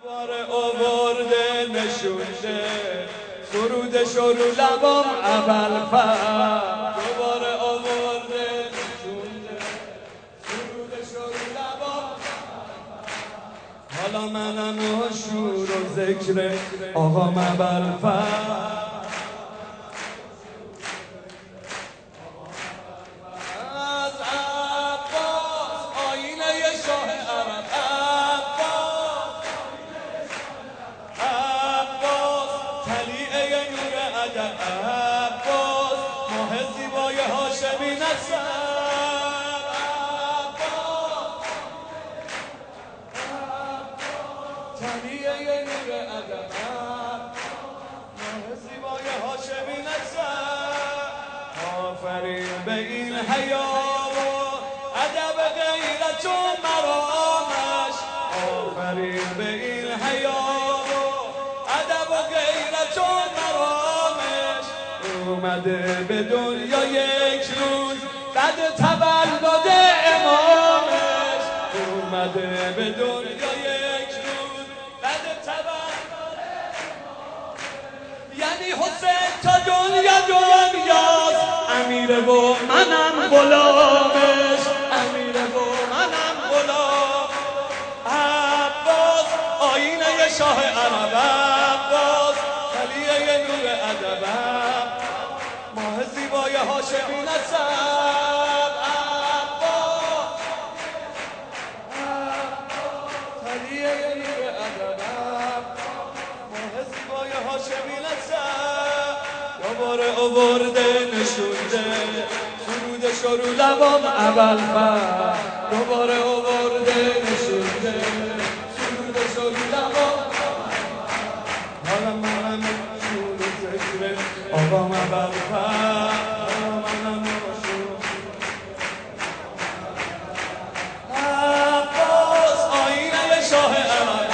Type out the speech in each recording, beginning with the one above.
دوباره آورده نشونده سرودش رو لبام اول فر دوباره آورده نشونده سرودش رو لبام حالا منم شور و ذکر آقام اول فر عباس ماه زیبای هاشمی نصر تلیه نور ادب ماه زیبای هاشمی نصر آفرین به این حیا و ادب غیرت و مرامش آفرین به این حیا و ادب و غیرت و مرامش اومده به دنیا یک روز بعد تولد امامش اومده به دنیا یک روز بعد تولد امامش یعنی حسین تا دنیا دنیاست امیره و منم غلامش امیره و منم غلام عباس آینه شاه عرب عباس خلیه نور ادب ماه زیبای هاشمی نسب عباس خلیه نور ادب ماه زیبای هاشمی نسب دوباره آورده نشونده سرودش رو لبام اول فر دوباره آورده نشونده سرودش رو لبام حالا منم شور و ذکر آقام اول فر منم شور عباس آینه شاه عرب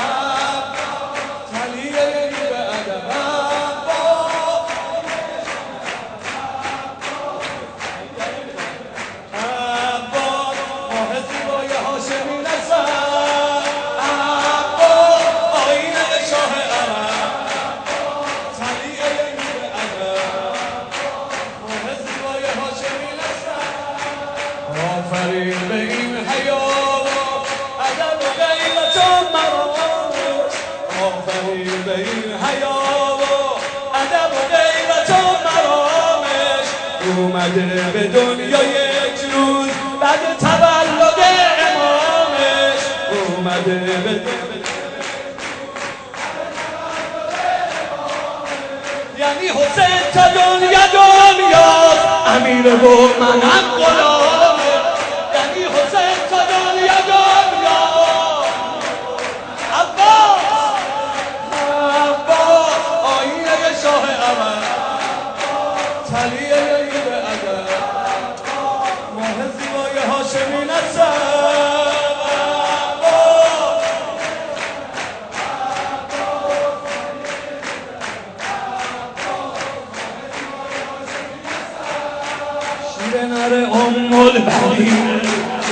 تلیه نور ادب عباس ماه زیبای هاشمی نسب عباس آینه شاه عرب آفرین به این حیا و ادب و غیرت و مرامش آفرین به این حیا و ادب و غیرت و مرامش اومده به دنیا یک روز بعد تولد امامش اومده به دنیا یعنی حسین تا دنیا دنیاست امیره و منم غلام یعنی حسین تا دنیا دنیا عباس عباس آینه شاه عرب تلیه نور ادب ماه زیبای هاشمی نسب شیر نر ام البنین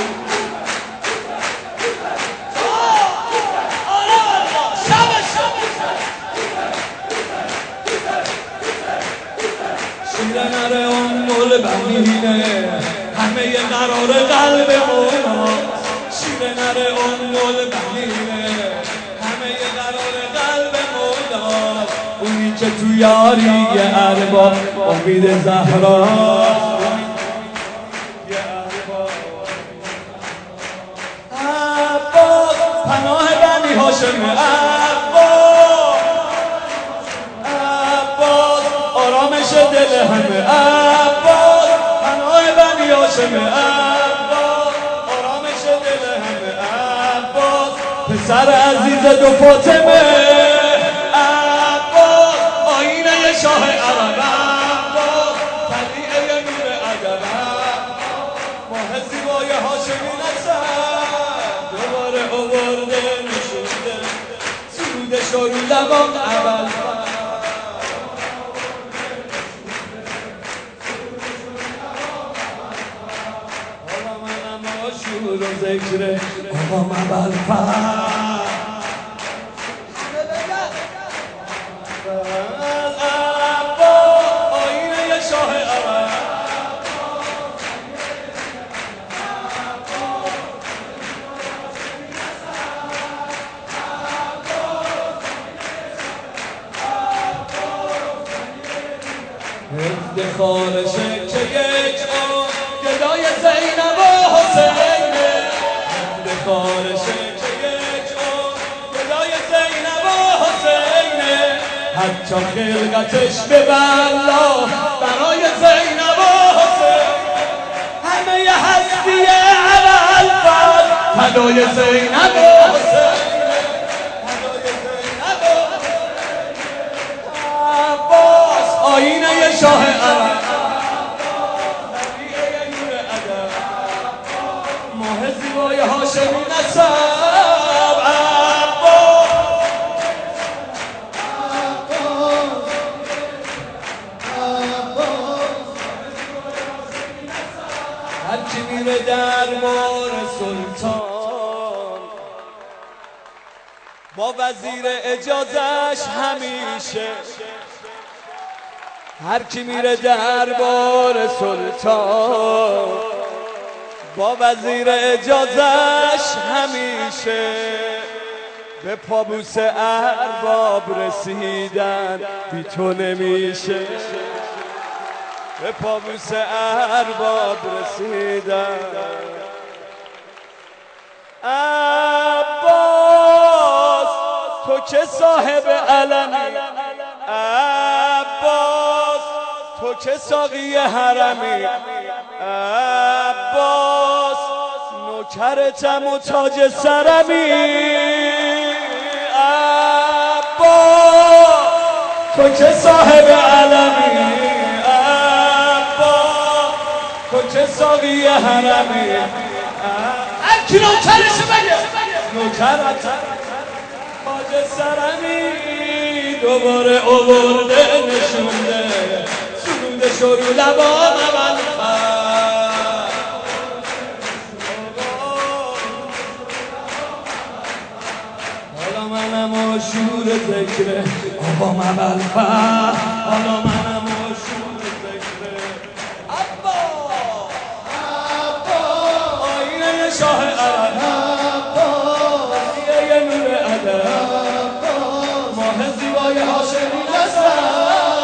شیر نر ام البنینه همه قرار قلب موناست شیر نر ام البنینه همه قرار قلب موناست اونی که تو یاری ارباب امید زهراست عباس پناه بنی هاشم عباس آرامش دل همه عباس پناه بنی هاشم عباس آرامش دل همه عباس پسر عزیز دو فاطمه عباس آینه شاه عرب عباس تلیه نور ادب ماه زیبای هاشمی نسب دوباره آورده نشونده سرودش رو لبام اول حالا منم شور و ذکر آقام اول فر افتخار شکل یک گدای زینب و حسین، افتخار شکل یک گدای زینب و حسین، حتی خلقتش به بلا برای زینب و حسین، همه هستی اول فدای زینب و حسین، آینه شاه عرب، ماه زیبای هاشمی نسب، هر کی میره دربار سلطان با وزیر اجازش همیشه، هر کی میره دربار سلطان با وزیر اجازش همیشه، به پابوس ارباب رسیدن بی تو نمیشه، به پابوس ارباب رسیدن. عباس تو که صاحب علمی، عباس تو که ساقی حرمی، عباس نوکرتم و تاج سرمی، عباس تو که صاحب علمی، عباس تو که ساقی حرمی، هر کی نوکرشه بگه نوکرتم تاج سرمی، دوباره آورده نشونده سرود شروع لبام اول حالا منم آشور ذکره آقام اول حالا منم آشور ذکره عبا آینه شاه عرب، یه نور ادب، ماه زیبای هاشمی نسب،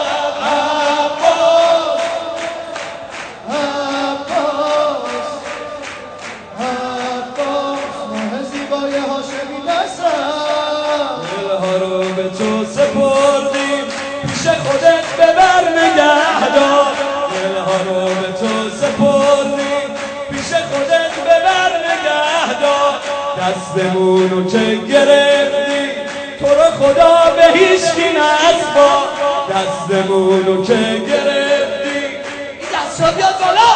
دلها رو به تو سپردیم پیش خودت ببر نگهدار، دلها رو به تو سپردیم پیش خودت ببر نگهدار، دستمونو که گرفتی تو رو خدا به هیچکی نسپار، دستمونو که گرفتی این دست رو بیاد بالا،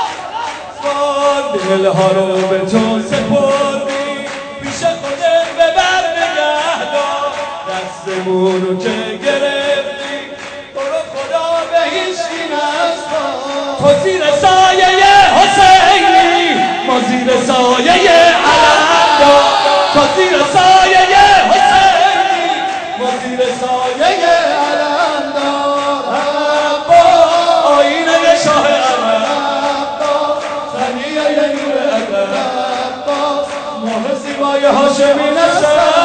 دلها رو به تو سپردیم پیش خودت ببر نگهدار، دستمونو که گرفتی تو رو خدا به هیچکی نسپار، تو زیر سایه حسینی ما زیر سایه علم، تو زیر سایه حسینی ما زیر سایه علم دار، آینه شاه عرب، ثانیه نور ادب، ماه زیبای هاشمی نسب،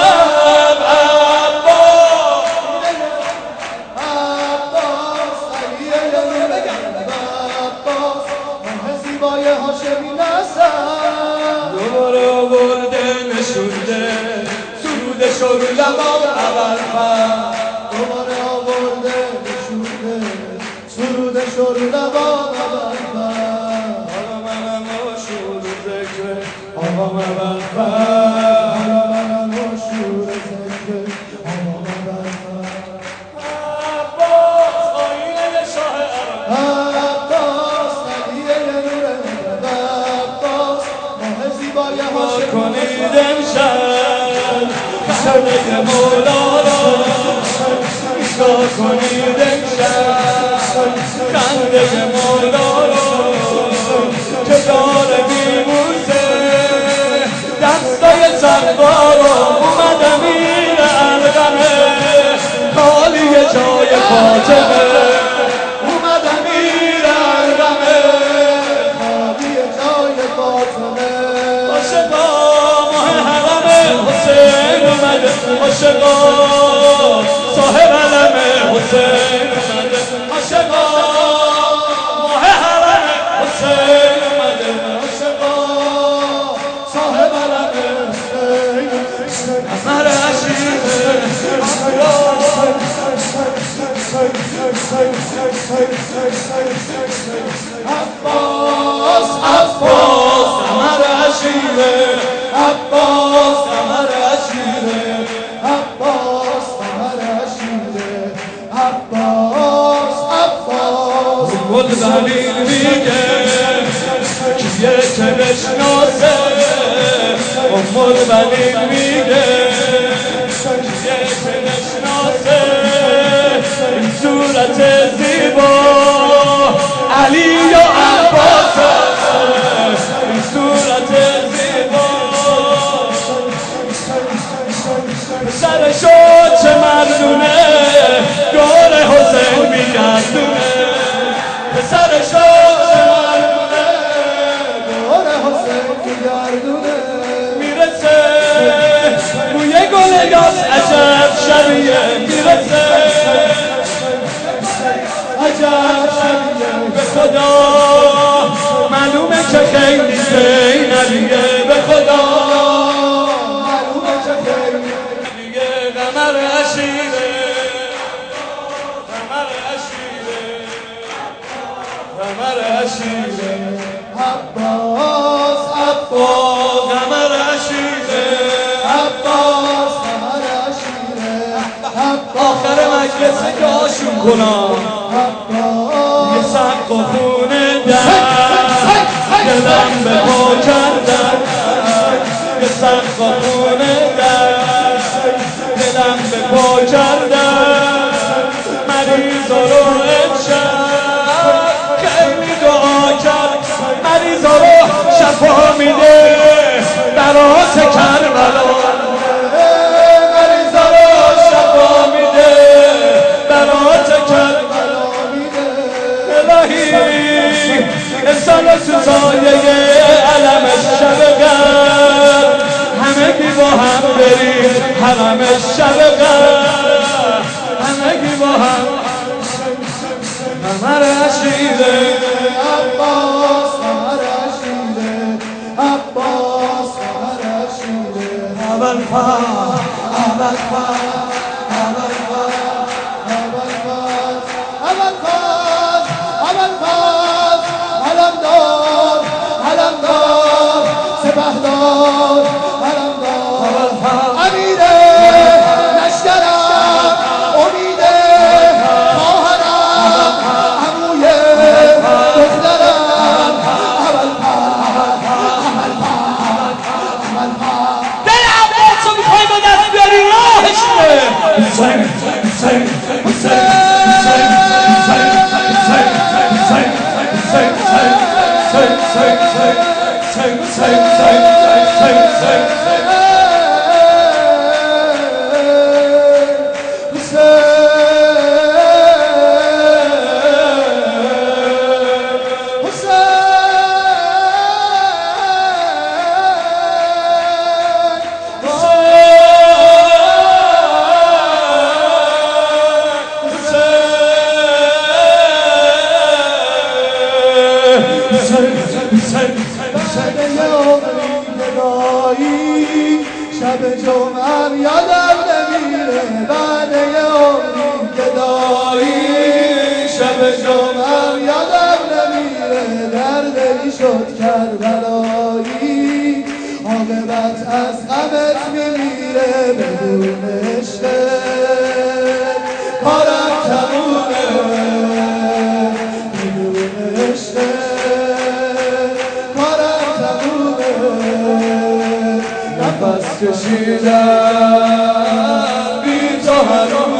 دوباره آورده نشونده سرود شروع لبام اول دوباره آورده نشونده سرود شروع لبام اول حالا منم آشور ذکر آقام اول حالا منم آشور ذکر آقام اول عباس آینه شاه عرب، عباس هدیه نور ادب، عباس ماه زیبای هاشمی کنید امشب خنده مولا را، نگاه کنید امشب خنده مولا را که داره میبوسه دستای سربارا، اومده میره الغمه خالی جای فاطمه، اومده میره الغمه خالی جای فاطمه، عاشقا ماه حرم حسین اومده، عاشقا صاحب علم حسین اومده، عاشقا قربانی میگه یه که نشناسه این صورت زیبا علی و عباسه این صورت زیبا پسرشو چه مردونه دور حسین میگردونه پسرشو چه مردونه دور حسین میگردونه میرسه روی گل یاس عجب شبیه میرسه عجب شبیه به خدا معلومه که خیلی زینبیه به خدا معلومه که خیلی دیگه قمر عشیره قمر عشیره قمر عشیره عباس قمر عشیره عباس قمر عشیره آخر مجلسه که آشون کنم یه سق و خونه در دلم به پا کردن یه سق و خونه در دلم به پا کردن مریضا رو امشب خیلی دعا کرد مریضا رو شفا میده برات کربلا مریضا رو شفا میده برات کربلا الهی انسان تو سایه علم شب قدر همگی با هم بریم حرم شب قدر همگی با هم قمر عشیره عباس قمر عشیره عباس قمر عشیره اول فاز اول فاز اول فاز علمدار سپهدار علمدار امیر لشکرم امید خواهرم عموی دخترم اول فاز دل عباس رو میخوای با دست بیاری راهش میره حسین حسین حسین شب جمعم یادم نمیره بعد یه عمری گدایی شب جمعم یادم نمیره دردی شد کربلایی عاقبت از غمت میمیره بدون عشقت کارم تمومه بدون عشقت کارم تمومه نفس کشیدم بی تو هنوز